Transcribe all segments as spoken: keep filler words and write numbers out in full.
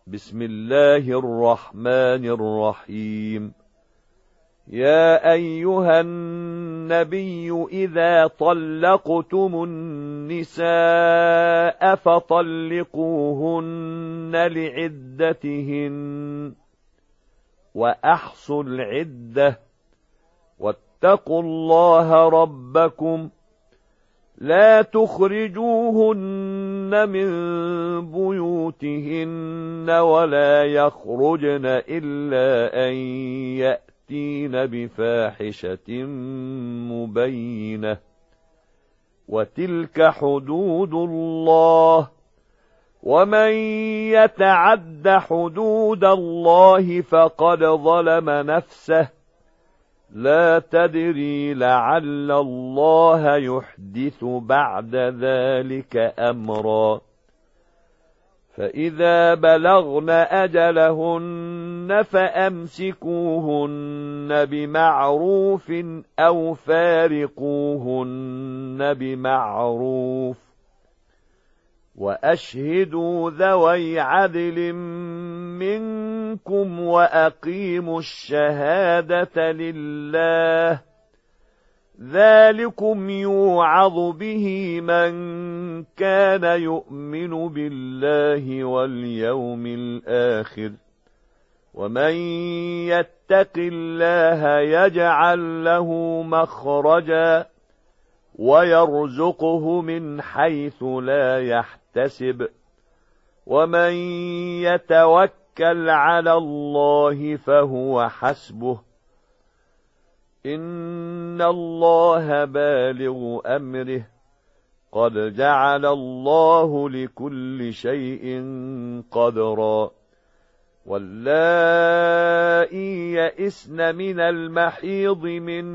بسم الله الرحمن الرحيم. يا أيها النبي إذا طلقتم النساء فطلقوهن لعدتهن وأحصوا العدة واتقوا الله ربكم لا تخرجوهن من بيوتهن ولا يخرجن إلا أن يأتين بفاحشة مبينة وتلك حدود الله ومن يتعد حدود الله فقد ظلم نفسه لا تدري لعل الله يحدث بعد ذلك أمرا. فإذا بلغن أجلهن فأمسكوهن بمعروف أو فارقوهن بمعروف وأشهدوا ذوي عدل منكم وأقيموا الشهادة لله ذلكم يوعظ به من كان يؤمن بالله واليوم الآخر ومن يتق الله يجعل له مخرجا ويرزقه من حيث لا يحتسب ومن يتوكل على الله فهو حسبه إن الله بالغ أمره قد جعل الله لكل شيء قدرا. واللائي يئسن من المحيض من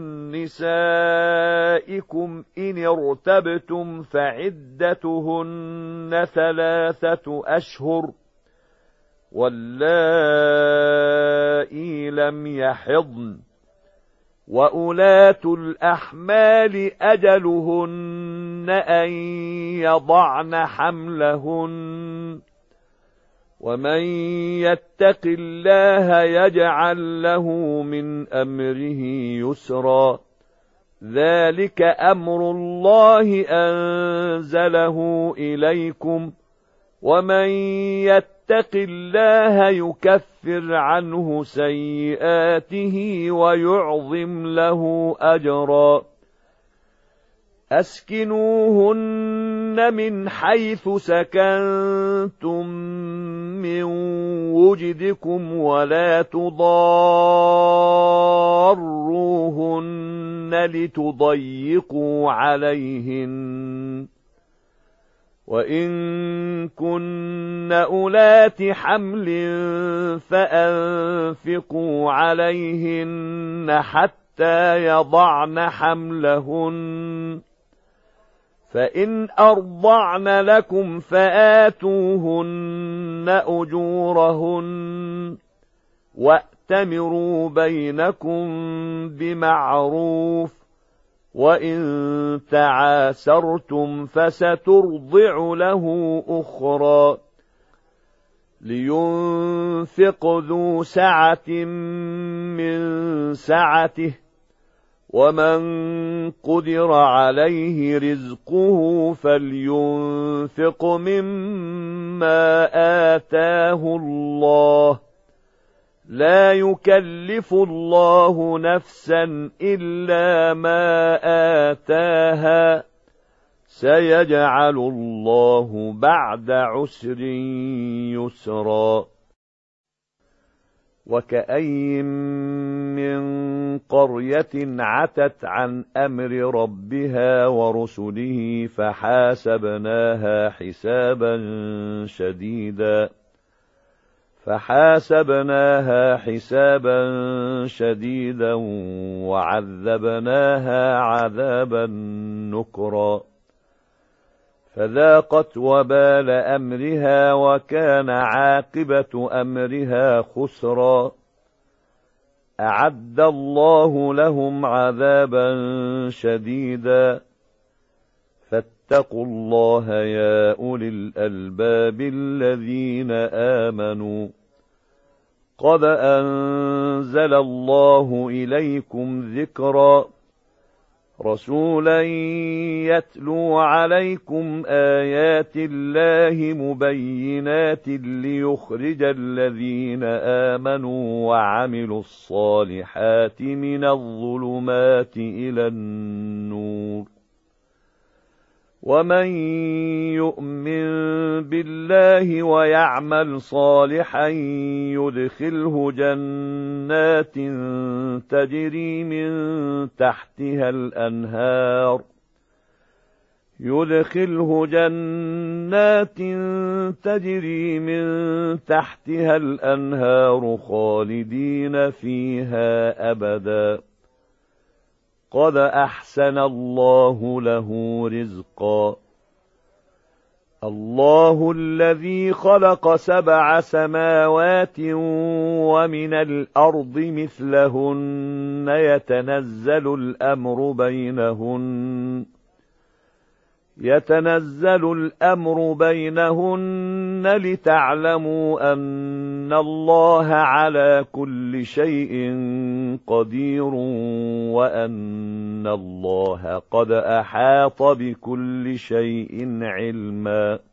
نسائكم إن ارتبتم فعدتهن ثلاثة أشهر واللائي لم يحضن وأولاة الأحمال أجلهن أن يضعن حملهن ومن يتق الله يجعل له من أمره يسرا ذلك أمر الله أنزله إليكم ومن يتق الله يكفر عنه سيئاته ويعظم له أجرا. أسكنوهن من حيث سكنتم من وجدكم ولا تضاروهن لتضيقوا عليهن وإن كن أولات حمل فأنفقوا عليهن حتى يضعن حملهن فإن أرضعن لكم فآتوهن أجورهن وأتمروا بينكم بمعروف وإن تعاسرتم فسترضع له أخرى لينفق ذو سعة من سعته ومن قدر عليه رزقه فلينفق مما آتاه الله لا يكلف الله نفسا إلا ما آتاها سيجعل الله بعد عسر يسرا. وكأين من قرية عتت عن أمر ربها ورسله فحاسبناها حسابا شديدا فحاسبناها حسابا شديدا وعذبناها عذابا نكرا فذاقت وبال أمرها وكان عاقبة أمرها خسرا. أعد الله لهم عذابا شديدا واتقوا الله يا أولي الألباب الذين آمنوا قد أنزل الله إليكم ذكرا رسولا يتلو عليكم آيات الله مبينات ليخرج الذين آمنوا وعملوا الصالحات من الظلمات إلى النور ومن يؤمن بالله ويعمل صالحا يدخله جنات تجري من تحتها الأنهار يدخله جنات تجري من تحتها الأنهار خالدين فيها أبدا قد أحسن الله له رزقا الله الذي خلق سبع سماوات ومن الأرض مثلهن يتنزل الأمر بينهن يتنزل الأمر بينهن لتعلموا أن الله على كل شيء قدير وأن الله قد أحاط بكل شيء علما